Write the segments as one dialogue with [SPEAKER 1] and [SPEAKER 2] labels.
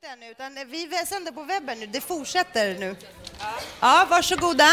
[SPEAKER 1] ännu, utan vi sänder på webben nu. Det fortsätter nu. Ja, varsågoda.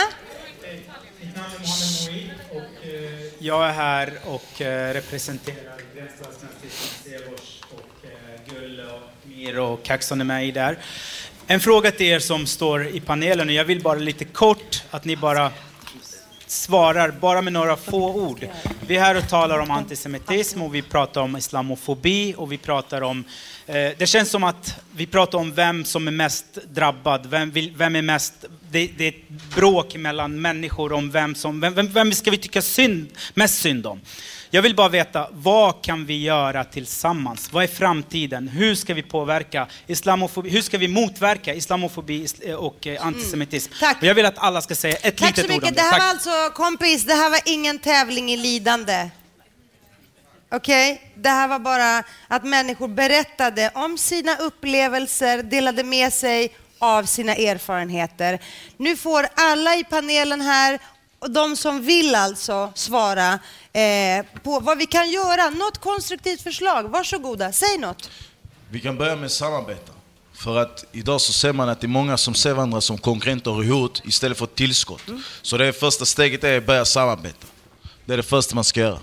[SPEAKER 2] Jag är här och representerar Gränsstadsnazisterna Sevors och Gull och Mir och Kaxon är med där. En fråga till er som står i panelen, och jag vill bara lite kort att ni bara svarar bara med några få ord. Vi är här och talar om antisemitism och vi pratar om islamofobi och vi pratar om det känns som att vi pratar om vem som är mest drabbad, vem är mest, det är ett bråk mellan människor om vem ska vi tycka mest synd om. Jag vill bara veta, vad kan vi göra tillsammans? Vad är framtiden? Hur ska vi påverka islamofobi? Hur ska vi motverka islamofobi och antisemitism?
[SPEAKER 1] Tack.
[SPEAKER 2] Och jag vill att alla ska säga ett litet ord om det.
[SPEAKER 1] Det här var alltså, kompis, det här var ingen tävling i lidande. Okej? Det här var bara att människor berättade om sina upplevelser, delade med sig av sina erfarenheter. Nu får alla i panelen här, och de som vill alltså svara på vad vi kan göra. Något konstruktivt förslag. Varsågoda, säg något.
[SPEAKER 3] Vi kan börja med samarbete. För att idag så ser man att det är många som ser varandra som konkurrenter och hot istället för tillskott. Så det första steget är att börja samarbeta. Det är det första man ska göra.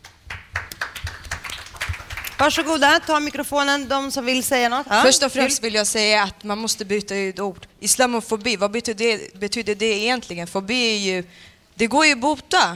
[SPEAKER 1] Varsågoda, ta mikrofonen, de som vill säga något. Ja.
[SPEAKER 4] Först och främst vill jag säga att man måste byta ut ord. Islamofobi, vad betyder det egentligen? Fobi är ju, det går ju att bota.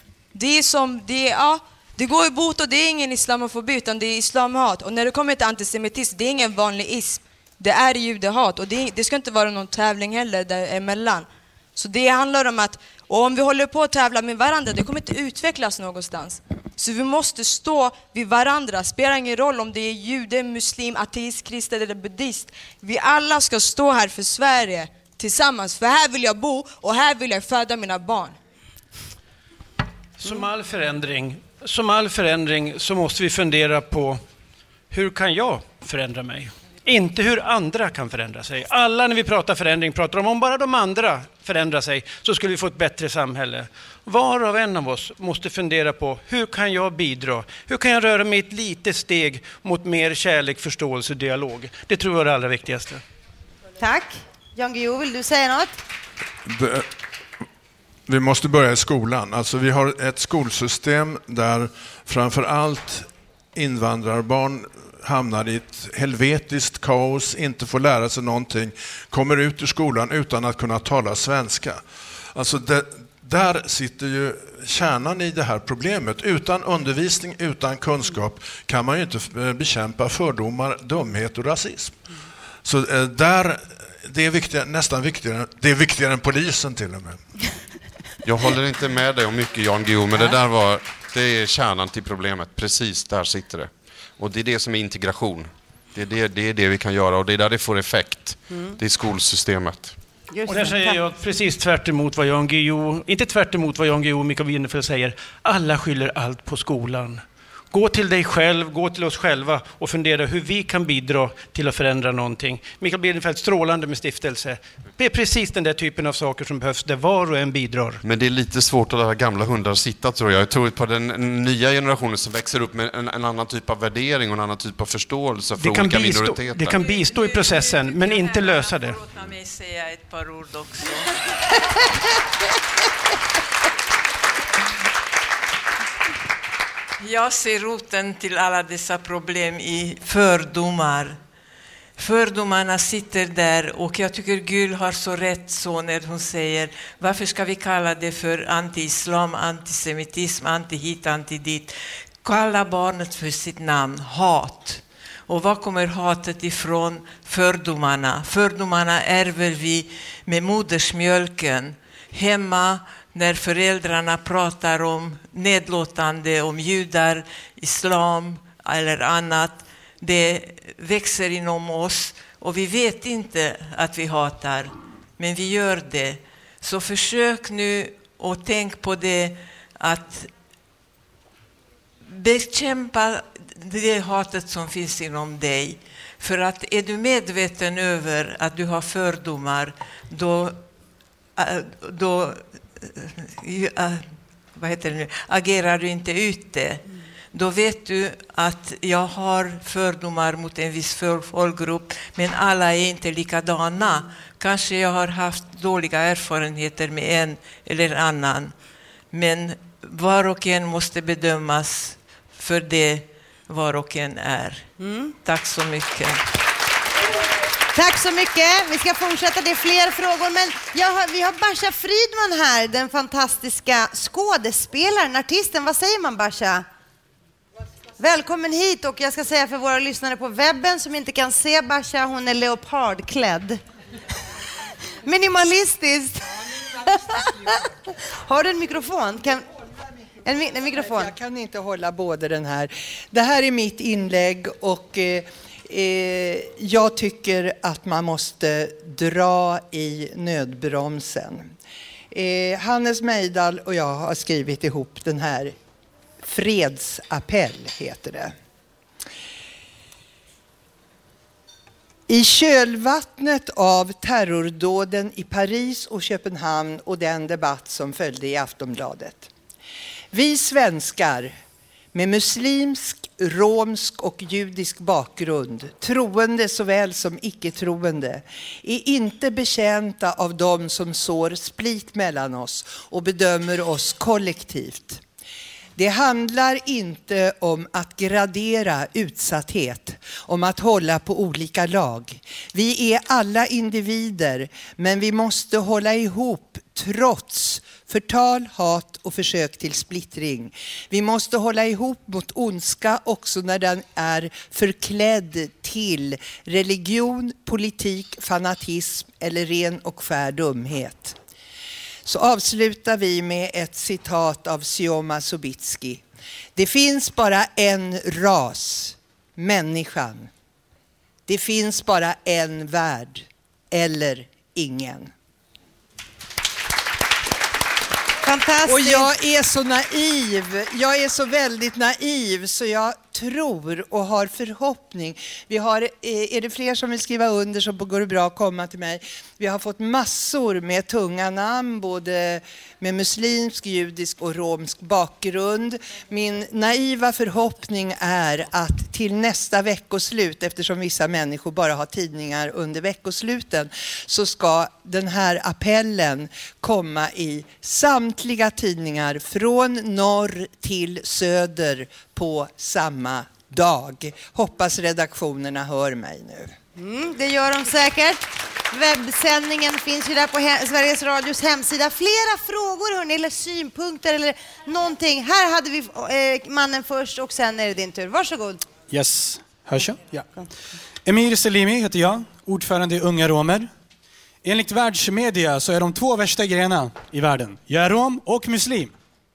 [SPEAKER 4] Det går ju bort och det är ingen islamofobi utan det är islamhat. Och när det kommer till antisemitism, det är ingen vanlig ism. Det är judehat och det ska inte vara någon tävling heller däremellan. Så det handlar om att, och om vi håller på att tävla med varandra, det kommer inte utvecklas någonstans. Så vi måste stå vid varandra. Spelar ingen roll om det är jude, muslim, ateist, kristen eller buddhist. Vi alla ska stå här för Sverige tillsammans. För här vill jag bo och här vill jag föda mina barn.
[SPEAKER 5] Som all förändring så måste vi fundera på hur kan jag förändra mig? Inte hur andra kan förändra sig. Alla när vi pratar förändring pratar om bara de andra förändrar sig så skulle vi få ett bättre samhälle. Var och en av oss måste fundera på hur kan jag bidra? Hur kan jag röra mig ett litet steg mot mer kärlek, förståelse och dialog? Det tror jag är det allra viktigaste.
[SPEAKER 1] Tack. Jan Guillou, vill du säga något?
[SPEAKER 6] Vi måste börja i skolan. Alltså vi har ett skolsystem där framför allt invandrarbarn hamnar i ett helvetiskt kaos, inte får lära sig någonting, kommer ut ur skolan utan att kunna tala svenska. Alltså där sitter ju kärnan i det här problemet. Utan undervisning, utan kunskap kan man ju inte bekämpa fördomar, dumhet och rasism. Så det är viktigare, nästan viktigare, det är viktigare än polisen till och med.
[SPEAKER 7] Jag håller inte med dig om mycket, Jan Guillou, men det är kärnan till problemet. Precis där sitter det. Och det är det som är integration. Det är det vi kan göra och det är där det får effekt. Det är skolsystemet.
[SPEAKER 5] Och där säger jag precis tvärt emot vad Jan Guillou, inte tvärt emot vad Jan Guillou och Mikael Winnerfeld säger. Alla skyller allt på skolan. Gå till dig själv, gå till oss själva och fundera hur vi kan bidra till att förändra någonting. Mikael Winnerfeld, strålande med stiftelse. Det är precis den där typen av saker som behövs där var och en bidrar.
[SPEAKER 7] Men det är lite svårt att lära gamla hundar sitta, tror jag. Jag tror på den nya generationen som växer upp med en annan typ av värdering och en annan typ av förståelse för olika minoriteter.
[SPEAKER 5] Det kan bistå i processen, men inte lösa det.
[SPEAKER 8] Låt mig säga ett par ord också. Jag ser roten till alla dessa problem i fördomar. Fördomarna sitter där och jag tycker Gül har så rätt så när hon säger varför ska vi kalla det för anti-islam, antisemitism, anti-hit, anti-dit. Kalla barnet för sitt namn, hat. Och var kommer hatet ifrån? Fördomarna. Fördomarna ärver vi med modersmjölken. Hemma när föräldrarna pratar om nedlåtande om judar, islam eller annat. Det växer inom oss och vi vet inte att vi hatar, men vi gör det. Så försök nu och tänk på det, att bekämpa det hatet som finns inom dig. För att är du medveten över att du har fördomar, då agerar du inte ut det. då vet du att jag har fördomar mot en viss folkgrupp, men alla är inte likadana. Kanske jag har haft dåliga erfarenheter med en eller annan, men var och en måste bedömas för det var och en är. Tack så mycket.
[SPEAKER 1] Tack så mycket. Vi ska fortsätta, det är fler frågor, men vi har Basha Fridman här, den fantastiska skådespelaren, artisten. Vad säger man, Basha? Välkommen hit, och jag ska säga för våra lyssnare på webben som inte kan se Basha, hon är leopardklädd. Minimalistiskt. Har du en mikrofon? En mikrofon?
[SPEAKER 9] Jag kan inte hålla både den här. Det här är mitt inlägg, och jag tycker att man måste dra i nödbromsen. Hannes Mejdal och jag har skrivit ihop den här fredsappell, heter det. I kölvattnet av terrordåden i Paris och Köpenhamn och den debatt som följde i Aftonbladet. Vi svenskar med muslimsk, romsk och judisk bakgrund, troende såväl som icke-troende, är inte betjänta av dem som sår split mellan oss och bedömer oss kollektivt. Det handlar inte om att gradera utsatthet, om att hålla på olika lag. Vi är alla individer, men vi måste hålla ihop trots förtal, hat och försök till splittring. Vi måste hålla ihop mot ondska också när den är förklädd till religion, politik, fanatism eller ren och skär dumhet. Så avslutar vi med ett citat av Sioma Sobitski. Det finns bara en ras, människan. Det finns bara en värld, eller ingen.
[SPEAKER 1] Fantastiskt.
[SPEAKER 9] Och jag är så naiv, jag är så väldigt naiv, så jag tror och har förhoppning. Vi har, är det fler som vill skriva under så går det bra att komma till mig. Vi har fått massor med tunga namn, både med muslimsk, judisk och romsk bakgrund. Min naiva förhoppning är att till nästa veckoslut, eftersom vissa människor bara har tidningar under veckosluten, så ska den här appellen komma i samtliga tidningar från norr till söder på samma dag. Hoppas redaktionerna hör mig nu.
[SPEAKER 1] Det gör de säkert. Webbsändningen finns ju där på Sveriges Radios hemsida. Flera frågor, hörni, eller synpunkter eller någonting. Här hade vi mannen först och sen är det din tur. Varsågod.
[SPEAKER 10] Yes, hörs jag? Ja. Emir Selimi heter jag, ordförande i Unga Romer. Enligt världsmedia så är de två värsta grejerna i världen. Jag är rom och muslim.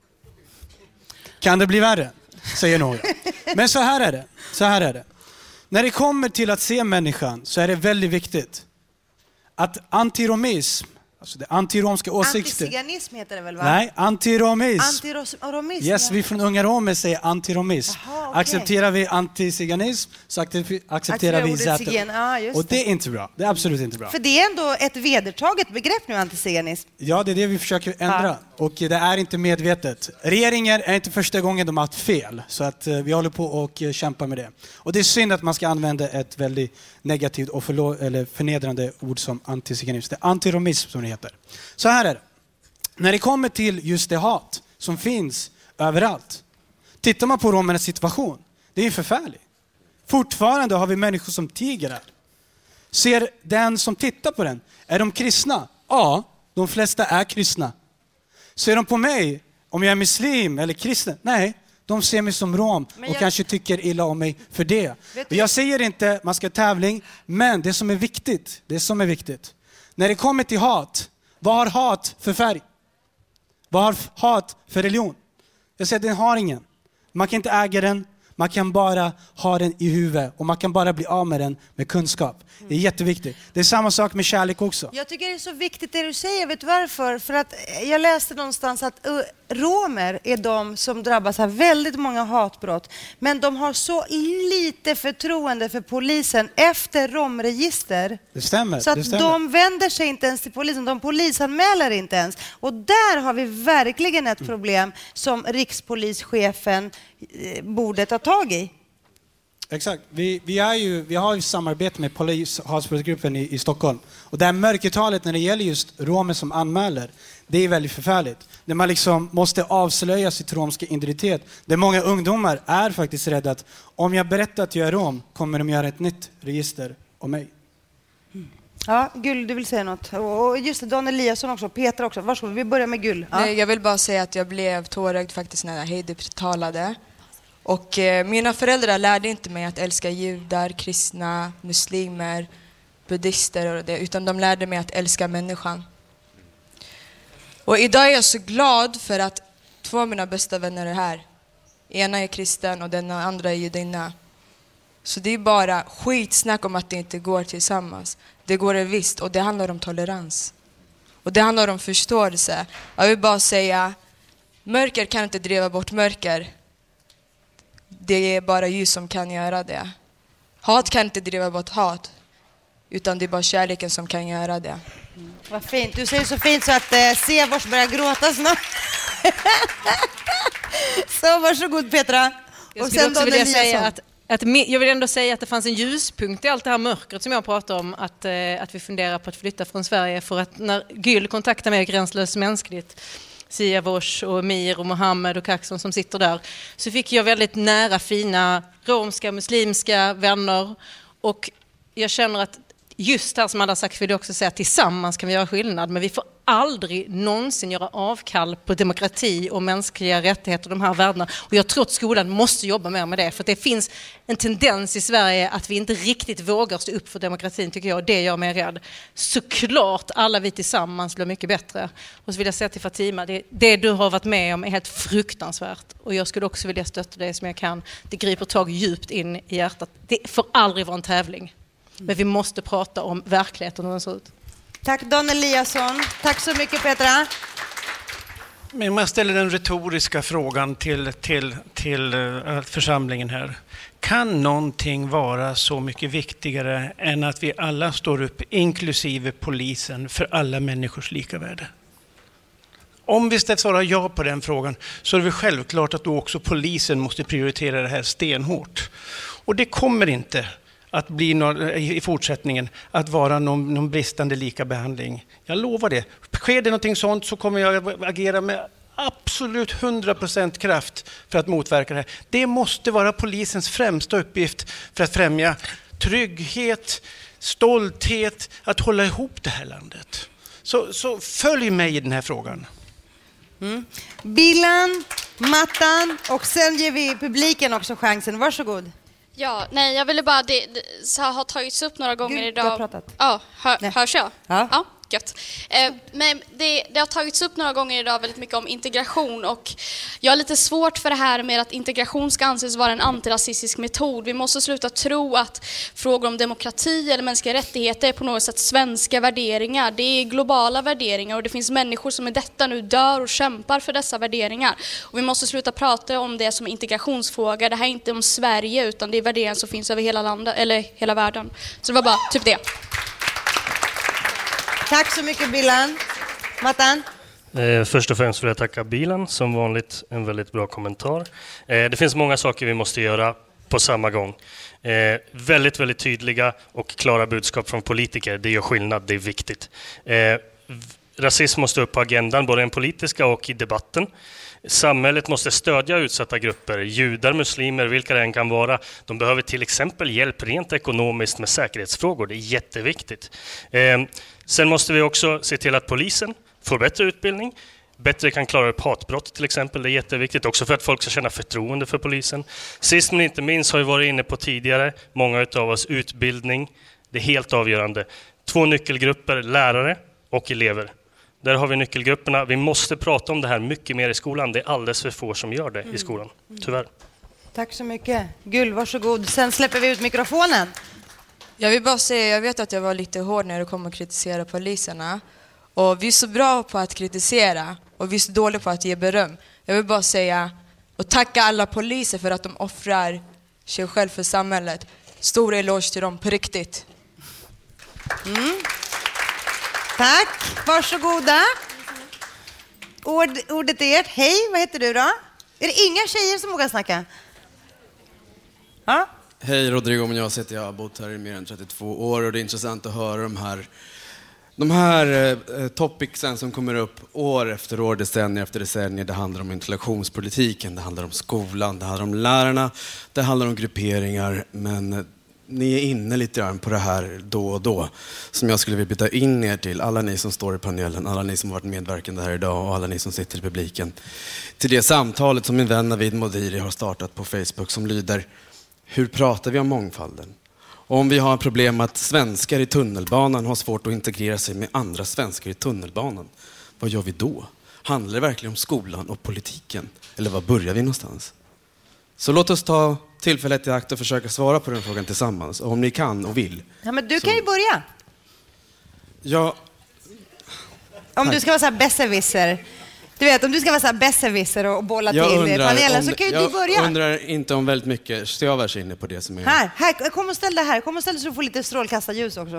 [SPEAKER 10] Kan det bli värre? Säger några. Men så här är det. När det kommer till att se människan så är det väldigt viktigt att antiromism, alltså det antiromska åsikter...
[SPEAKER 1] Antiziganism heter det väl, va?
[SPEAKER 10] Nej, antiromism.
[SPEAKER 1] Antiromism?
[SPEAKER 10] Yes, vi från Unga Romer säger antiromism.
[SPEAKER 1] Aha, okay.
[SPEAKER 10] Accepterar vi antiziganism så accepterar vi zäten. Och det är inte bra. Det är absolut inte bra.
[SPEAKER 1] För det är ändå ett vedertaget begrepp nu, antiziganism.
[SPEAKER 10] Ja, det är det vi försöker ändra. Och det är inte medvetet. Regeringar är inte första gången de har haft fel. Så att vi håller på och kämpar med det. Och det är synd att man ska använda ett väldigt negativt och förnedrande ord som antiziganism. Det är antiromism som det heter. Så här är det. När det kommer till just det hat som finns överallt. Tittar man på romernas situation. Det är förfärligt. Fortfarande har vi människor som tiger här. Ser den som tittar på den. Är de kristna? Ja, de flesta är kristna. Ser de på mig om jag är muslim eller kristen? Nej, de ser mig som rom och kanske tycker illa om mig för det. Jag säger inte man ska tävling, men det som är viktigt. När det kommer till hat, vad har hat för färg? Vad har hat för religion? Jag säger att den har ingen. Man kan inte äga den. Man kan bara ha den i huvudet. Och man kan bara bli av med den med kunskap. Det är jätteviktigt. Det är samma sak med kärlek också.
[SPEAKER 1] Jag tycker det är så viktigt det du säger. Vet du varför? För att jag läste någonstans att romer är de som drabbas av väldigt många hatbrott. Men de har så lite förtroende för polisen efter romregister.
[SPEAKER 10] Det stämmer.
[SPEAKER 1] Så att de vänder sig inte ens till polisen. De polisanmäler inte ens. Och där har vi verkligen ett problem som rikspolischefen borde ta tag i.
[SPEAKER 10] Exakt. Vi har ju samarbete med polishatbrottsgruppen i Stockholm. Och det här mörkertalet när det gäller just romer som anmäler, det är väldigt förfärligt. Där man liksom måste avslöja sitt romska identitet. Där många ungdomar är faktiskt rädda att om jag berättar att jag är rom kommer de göra ett nytt register om mig.
[SPEAKER 1] Ja, Gull, du vill säga något. Och just det, Dan Eliasson också, Peter också. Varsågod, vi börjar med Gull. Ja.
[SPEAKER 4] Nej, jag vill bara säga att jag blev tårögd faktiskt när Heidi talade. Och mina föräldrar lärde inte mig att älska judar, kristna, muslimer, buddister och det, utan de lärde mig att älska människan. Och idag är jag så glad för att 2 av mina bästa vänner är här. Ena är kristen och den andra är judinna. Så det är bara skitsnack om att det inte går tillsammans. Det går det visst, och det handlar om tolerans. Och det handlar om förståelse. Jag vill bara säga, mörker kan inte driva bort mörker. Det är bara ljus som kan göra det. Hat kan inte driva bort hat. Utan det är bara kärleken som kan göra det.
[SPEAKER 1] Vad fint. Du säger så fint så att Severs börjar gråta snart. Så varsågod Petra.
[SPEAKER 11] Jag skulle också vilja säga jag vill ändå säga att det fanns en ljuspunkt i allt det här mörkret som jag pratar om. Att vi funderar på att flytta från Sverige. För att när Gyll kontaktar mig Gränslöst mänskligt, Siavosh och Mir och Mohammed och Kaxon som sitter där, så fick jag väldigt nära, fina romska, muslimska vänner. Och jag känner att just här som alla sagt vill jag också säga att tillsammans kan vi göra skillnad, men vi får aldrig någonsin göra avkall på demokrati och mänskliga rättigheter, de här värdena. Och jag tror att skolan måste jobba mer med det, för att det finns en tendens i Sverige att vi inte riktigt vågar stå upp för demokratin, tycker jag, och det gör mig rädd. Såklart alla vi tillsammans blir mycket bättre. Och så vill jag säga till Fatima, det du har varit med om är helt fruktansvärt, och jag skulle också vilja stötta det som jag kan. Det griper tag djupt in i hjärtat. Det får aldrig vara en tävling. Men vi måste prata om verkligheten och hur den ser ut.
[SPEAKER 1] Tack Dan Eliasson. Tack så mycket Petra.
[SPEAKER 5] Men man ställer den retoriska frågan till församlingen här. Kan någonting vara så mycket viktigare än att vi alla står upp, inklusive polisen, för alla människors lika värde? Om vi ska svara ja på den frågan så är det självklart att då också polisen måste prioritera det här stenhårt. Och det kommer inte att bli i fortsättningen att vara någon bristande lika behandling. Jag lovar det. Sker det någonting sånt så kommer jag att agera med absolut 100% kraft för att motverka det här. Det måste vara polisens främsta uppgift för att främja trygghet, stolthet, att hålla ihop det här landet. Så följ mig i den här frågan.
[SPEAKER 1] Bilan, Mattan, och sen ger vi publiken också chansen. Varsågod.
[SPEAKER 12] Ja, nej, jag ville bara, det har tagits upp några gånger idag.
[SPEAKER 1] Du har pratat.
[SPEAKER 12] Ja, hörs jag?
[SPEAKER 1] Ja.
[SPEAKER 12] Gött. Men det har tagits upp några gånger idag väldigt mycket om integration, och jag har lite svårt för det här med att integration ska anses vara en antirasistisk metod. Vi måste sluta tro att frågor om demokrati eller mänskliga rättigheter är på något sätt svenska värderingar. Det är globala värderingar, och det finns människor som i detta nu dör och kämpar för dessa värderingar. Och vi måste sluta prata om det som integrationsfråga. Det här är inte om Sverige, utan det är värderingar som finns över hela landet, eller hela världen. Så det var bara typ det.
[SPEAKER 1] Tack så mycket Bilan. Mattan?
[SPEAKER 13] Först och främst vill jag tacka Bilan, som vanligt en väldigt bra kommentar. Det finns många saker vi måste göra på samma gång. Väldigt, väldigt tydliga och klara budskap från politiker. Det gör skillnad, det är viktigt. Rasism måste upp på agendan, både den politiska och i debatten. Samhället måste stödja utsatta grupper, judar, muslimer, vilka det än kan vara. De behöver till exempel hjälp rent ekonomiskt med säkerhetsfrågor, det är jätteviktigt. Sen måste vi också se till att polisen får bättre utbildning, bättre kan klara upp hatbrott till exempel, det är jätteviktigt också för att folk ska känna förtroende för polisen. Sist men inte minst har vi varit inne på tidigare, många utav oss, utbildning, det är helt avgörande. 2 nyckelgrupper, lärare och elever. Där har vi nyckelgrupperna. Vi måste prata om det här mycket mer i skolan. Det är alldeles för få som gör det i skolan, tyvärr.
[SPEAKER 1] Tack så mycket. Gull, varsågod. Sen släpper vi ut mikrofonen.
[SPEAKER 4] Jag vill bara säga, jag vet att jag var lite hård när det kom att kritisera poliserna. Och vi är så bra på att kritisera och vi är så dåliga på att ge beröm. Jag vill bara säga och tacka alla poliser för att de offrar sig själv för samhället. Stor eloge till dem på riktigt.
[SPEAKER 1] Tack, varsågoda. Ordet är ert. Hej, vad heter du då? Är det inga tjejer som vågar snacka? Ja?
[SPEAKER 14] Hej, Rodrigo Munoz heter jag. Jag har bott här i mer än 32 år och det är intressant att höra de här topicsen som kommer upp år efter år, decennier efter decennier. Det handlar om integrationspolitiken, det handlar om skolan, det handlar om lärarna, det handlar om grupperingar. Men ni är inne lite grann på det här då och då som jag skulle vilja byta in er till. Alla ni som står i panelen, alla ni som har varit medverkande här idag och alla ni som sitter i publiken. Till det samtalet som min vän Navid Modiri har startat på Facebook som lyder: hur pratar vi om mångfalden? Och om vi har problem att svenskar i tunnelbanan har svårt att integrera sig med andra svenskar i tunnelbanan, vad gör vi då? Handlar det verkligen om skolan och politiken? Eller var börjar vi någonstans? Så låt oss ta tillfället i akt och försöka svara på den frågan tillsammans. Och om ni kan och vill.
[SPEAKER 1] Ja, men du kan ju börja.
[SPEAKER 14] Ja.
[SPEAKER 1] Om du ska vara så här besserwisser. Du vet, om du ska vara så här besserwisser och bolla till panelen så kan ju du börja.
[SPEAKER 14] Jag undrar inte om väldigt mycket stövars inne på det som är...
[SPEAKER 1] Här, kom och ställ det här. Kom och ställ så du får lite strålkastarljus också.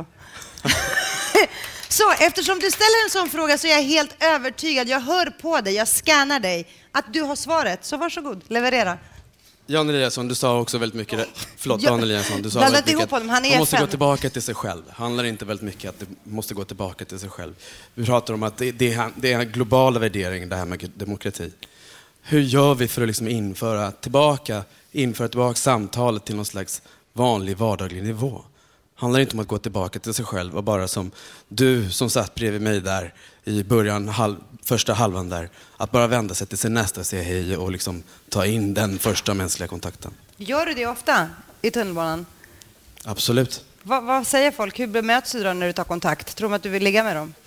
[SPEAKER 1] Så, eftersom du ställer en sån fråga så är jag helt övertygad. Jag hör på dig, jag scannar dig. Att du har svaret. Så varsågod, leverera.
[SPEAKER 14] Jan Eliasson, du sa också väldigt mycket... Förlåt,
[SPEAKER 1] Ja.
[SPEAKER 14] Jan Eliasson. Du sa
[SPEAKER 1] Blandat
[SPEAKER 14] väldigt
[SPEAKER 1] ihop
[SPEAKER 14] mycket
[SPEAKER 1] honom, han är
[SPEAKER 14] man måste
[SPEAKER 1] FN.
[SPEAKER 14] gå tillbaka till sig själv. Handlar inte väldigt mycket att det måste gå tillbaka till sig själv. Vi pratar om att det är en globala värdering, det här med demokrati. Hur gör vi för att liksom införa tillbaka samtalet till någon slags vanlig vardaglig nivå? Handlar inte om att gå tillbaka till sig själv och bara som du som satt bredvid mig där i början, första halvan där, att bara vända sig till sin nästa, säga hej och liksom ta in den första mänskliga kontakten.
[SPEAKER 1] Gör du det ofta i tunnelbanan?
[SPEAKER 14] Absolut.
[SPEAKER 1] Vad säger folk? Hur bemöts du då när du tar kontakt? Tror de att du vill ligga med dem?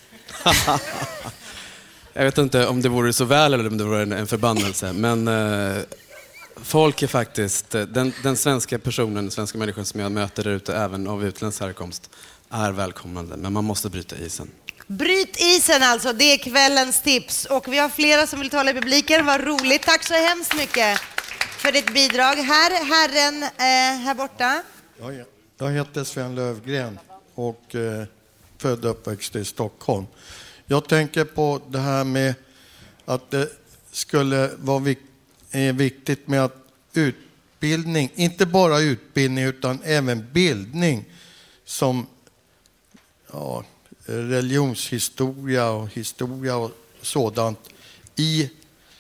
[SPEAKER 14] Jag vet inte om det vore så väl eller om det vore en förbannelse, men folk är faktiskt, den svenska personen, den svenska människan som jag möter där ute, även av utländsk härkomst, är välkomnande, men man måste bryta isen.
[SPEAKER 1] Bryt isen alltså, det är kvällens tips. Och vi har flera som vill tala i publiken, vad roligt. Tack så hemskt mycket för ditt bidrag. Herren här borta.
[SPEAKER 15] Jag heter Sven Lövgren och född och uppväxt i Stockholm. Jag tänker på det här med att det skulle vara viktigt med att utbildning, inte bara utbildning utan även bildning som religionshistoria och historia och sådant i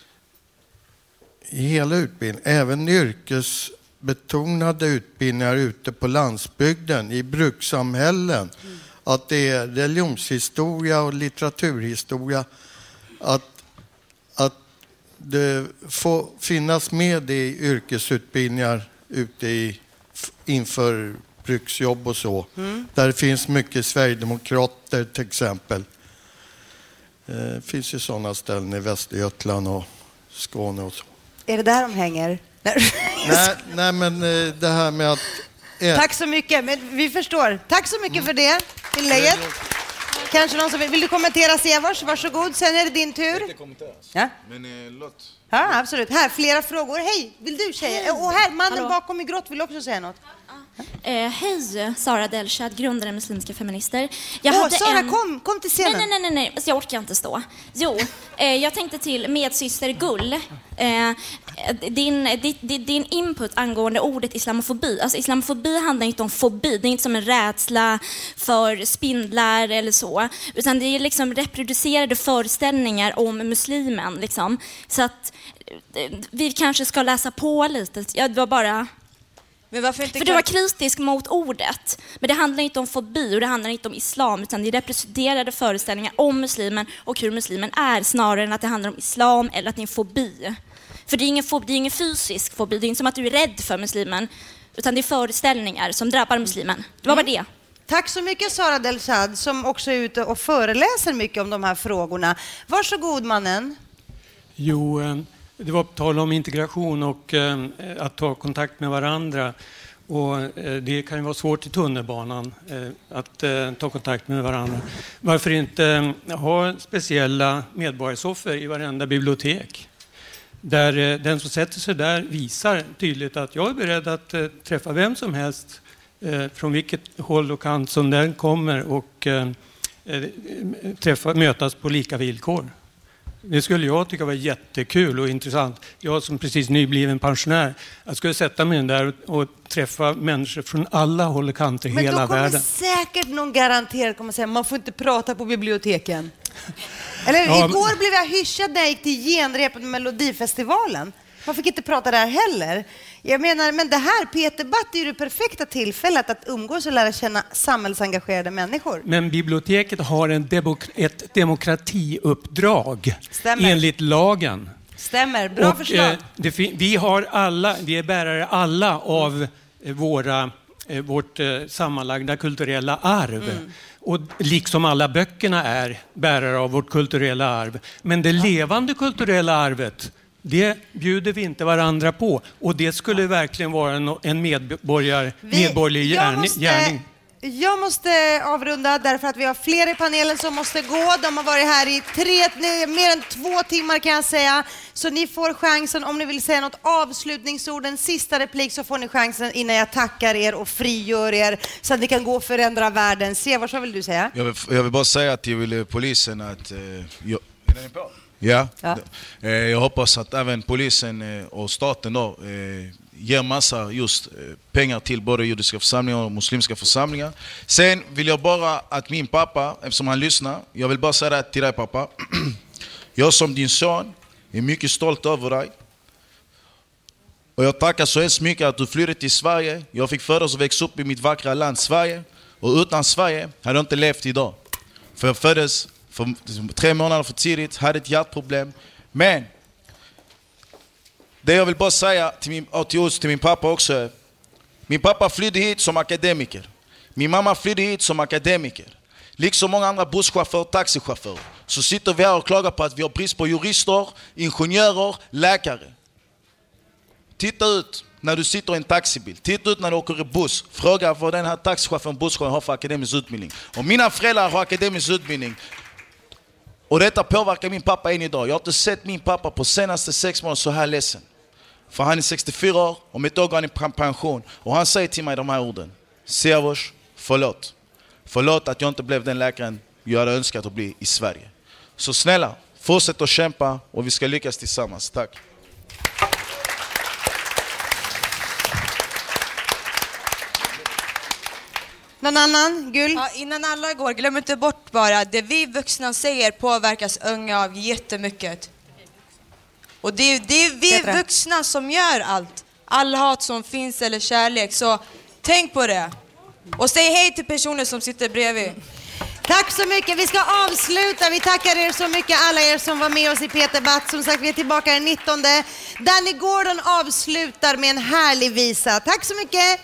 [SPEAKER 15] hela utbildningen, även yrkesbetonade utbildningar ute på landsbygden, i brukssamhällen, att det är religionshistoria och litteraturhistoria, att det får finnas med i yrkesutbildningar ute inför bruksjobb och så. Där det finns mycket sverigedemokrater till exempel. Det finns ju sådana ställen i Västergötland och Skåne och så.
[SPEAKER 1] Är det där de hänger?
[SPEAKER 15] Nej, men det här med att...
[SPEAKER 1] Tack så mycket, men vi förstår. Tack så mycket för det inlägget. Kanske någon som vill du kommentera Sevars? Varsågod, sen är det din tur. Ja?
[SPEAKER 3] Men låt.
[SPEAKER 1] Ja, absolut. Här, flera frågor. Hej, vill du säga? Och här, mannen bakom i grått vill också säga något.
[SPEAKER 16] Hej, Sara Delshad, grundare Muslimska feminister.
[SPEAKER 1] Sara, kom till scenen.
[SPEAKER 16] Nej, jag orkar inte stå. Jo, jag tänkte till medsyster Gull. Din input angående ordet islamofobi. Alltså islamofobi handlar inte om fobi. Det är inte som en rädsla för spindlar eller så. Utan det är liksom reproducerade föreställningar om muslimen. Liksom. Så att vi kanske ska läsa på lite. Det var bara...
[SPEAKER 4] Men varför inte
[SPEAKER 16] för du var kritisk mot ordet. Men det handlar inte om fobi och det handlar inte om islam, utan det är representerade föreställningar om muslimen och hur muslimen är, snarare än att det handlar om islam eller att det är en fobi. För det är ingen fobi, det är ingen fysisk fobi. Det är inte som att du är rädd för muslimen, utan det är föreställningar som drabbar muslimen. Det var bara det.
[SPEAKER 1] Tack så mycket Sara Delshad, som också är ute och föreläser mycket om de här frågorna. Varsågod mannen.
[SPEAKER 17] Jo, det var på tal om integration och att ta kontakt med varandra. Och det kan ju vara svårt i tunnelbanan att ta kontakt med varandra. Varför inte ha speciella medborgarsoffer i varenda bibliotek? Där den som sätter sig där visar tydligt att jag är beredd att träffa vem som helst från vilket håll och kant som den kommer och mötas på lika villkor. Det skulle jag tycka var jättekul och intressant. Jag som precis nybliven pensionär, jag skulle sätta mig där och träffa människor från alla håll och kanter i hela världen.
[SPEAKER 1] Men då kommer säkert någon garanterat kommer säga man får inte prata på biblioteken. Eller
[SPEAKER 17] Ja,
[SPEAKER 1] igår blev jag hyschad när jag gick till genrepet med Melodifestivalen. Man fick inte prata där heller. Jag menar, men det här P1-debatt är ju det perfekta tillfället att umgås och lära känna samhällsengagerade människor.
[SPEAKER 17] Men biblioteket har ett demokratiuppdrag.
[SPEAKER 1] Stämmer.
[SPEAKER 17] Enligt lagen.
[SPEAKER 1] Stämmer, bra förslag.
[SPEAKER 17] Vi är bärare alla av vårt sammanlagda kulturella arv. Och liksom alla böckerna är bärare av vårt kulturella arv. Men det levande kulturella arvet, det bjuder vi inte varandra på. Och det skulle verkligen vara en medborgerlig gärning.
[SPEAKER 1] Jag måste avrunda därför att vi har fler i panelen som måste gå. De har varit här i mer än 2 timmar kan jag säga. Så ni får chansen om ni vill säga något avslutningsord, en sista replik, så får ni chansen innan jag tackar er och frigör er så att ni kan gå och förändra världen. Sevars, vad vill du säga?
[SPEAKER 3] Jag vill bara säga till polisen att... Ja. Jag hoppas att även polisen och staten då ger massa just pengar till både judiska församlingar och muslimska församlingar. Sen vill jag bara att min pappa, eftersom han lyssnar, jag vill bara säga det till dig pappa. Jag som din son är mycket stolt över dig. Och jag tackar så hemskt mycket att du flyttade till Sverige. Jag fick födas och växa upp i mitt vackra land Sverige. Och utan Sverige hade jag inte levt idag. För jag föddes för 3 månader för tidigt, hade ett hjärtproblem. Men det jag vill bara säga till min pappa också är, min pappa flydde hit som akademiker. Min mamma flydde hit som akademiker. Liksom många andra busschaufförer och taxichaufförer så sitter vi här och klagar på att vi har brist på jurister, ingenjörer, läkare. Titta ut när du sitter i en taxibil. Titta ut när du åker i buss. Fråga vad den här taxichauffören och busschauffören har för akademisk utbildning. Och mina föräldrar har akademisk utbildning. Och detta påverkar min pappa än idag. Jag har inte sett min pappa på senaste 6 månader så här ledsen. För han är 64 år och med ett år går han i pension. Och han säger till mig de här orden. Sevars, förlåt. Förlåt att jag inte blev den läkaren jag hade önskat att bli i Sverige. Så snälla, fortsätt att kämpa och vi ska lyckas tillsammans. Tack.
[SPEAKER 1] Någon annan? Gul?
[SPEAKER 4] Ja, innan alla går, glöm inte bort bara, det vi vuxna säger påverkas unga av jättemycket. Och det är vi vuxna som gör allt. All hat som finns eller kärlek, så tänk på det. Och säg hej till personer som sitter bredvid.
[SPEAKER 1] Tack så mycket. Vi ska avsluta. Vi tackar er så mycket, alla er som var med oss i P1-debatt. Som sagt, vi är tillbaka den 19. Danny Gordon avslutar med en härlig visa. Tack så mycket.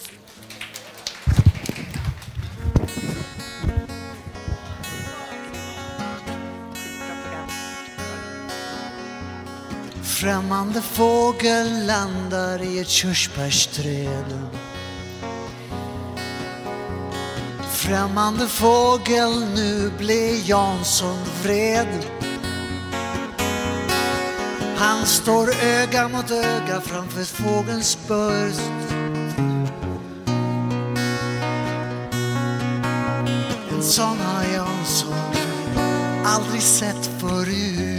[SPEAKER 18] Främmande fågel landar i ett körsbärsträd. Främmande fågel, nu blir Jansson vred. Han står öga mot öga framför fågelns bröst. En sån har Jansson aldrig sett förut.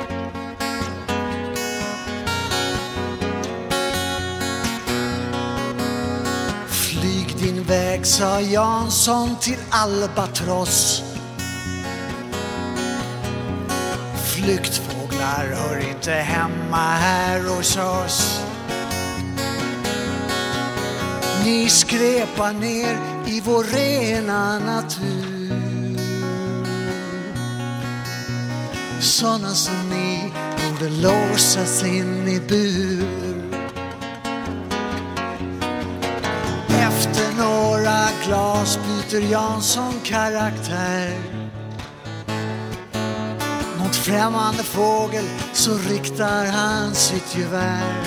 [SPEAKER 18] Din väg, sa Jansson till Albatross. Flyktfåglar hör inte hemma här hos oss. Ni skräpar ner i vår rena natur. Såna som ni borde låsas in i bur. Efter några glas byter Jansson karaktär. Mot främmande fågel så riktar han sitt gevär.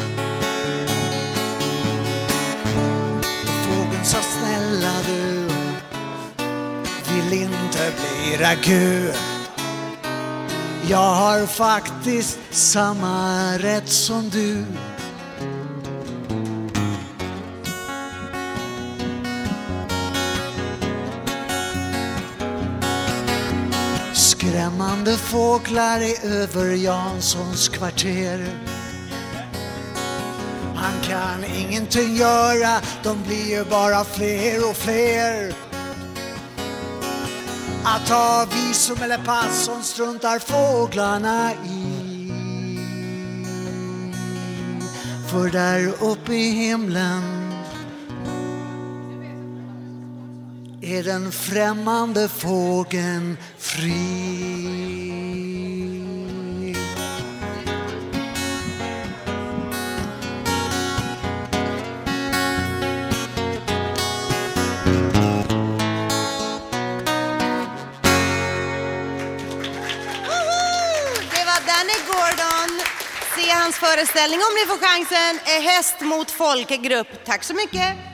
[SPEAKER 18] Fågeln sa snälla du, vill inte bli ragu. Jag har faktiskt samma rätt som du. Skrämmande fåglar är över Janssons kvarter. Han kan ingenting göra, de blir ju bara fler och fler. Att ta visum eller pass som struntar fåglarna i. För där uppe i himlen är den främmande fågeln fri.
[SPEAKER 1] Det var Danny Gordon. Se hans föreställning om ni får chansen. Häst mot folkgrupp. Tack så mycket.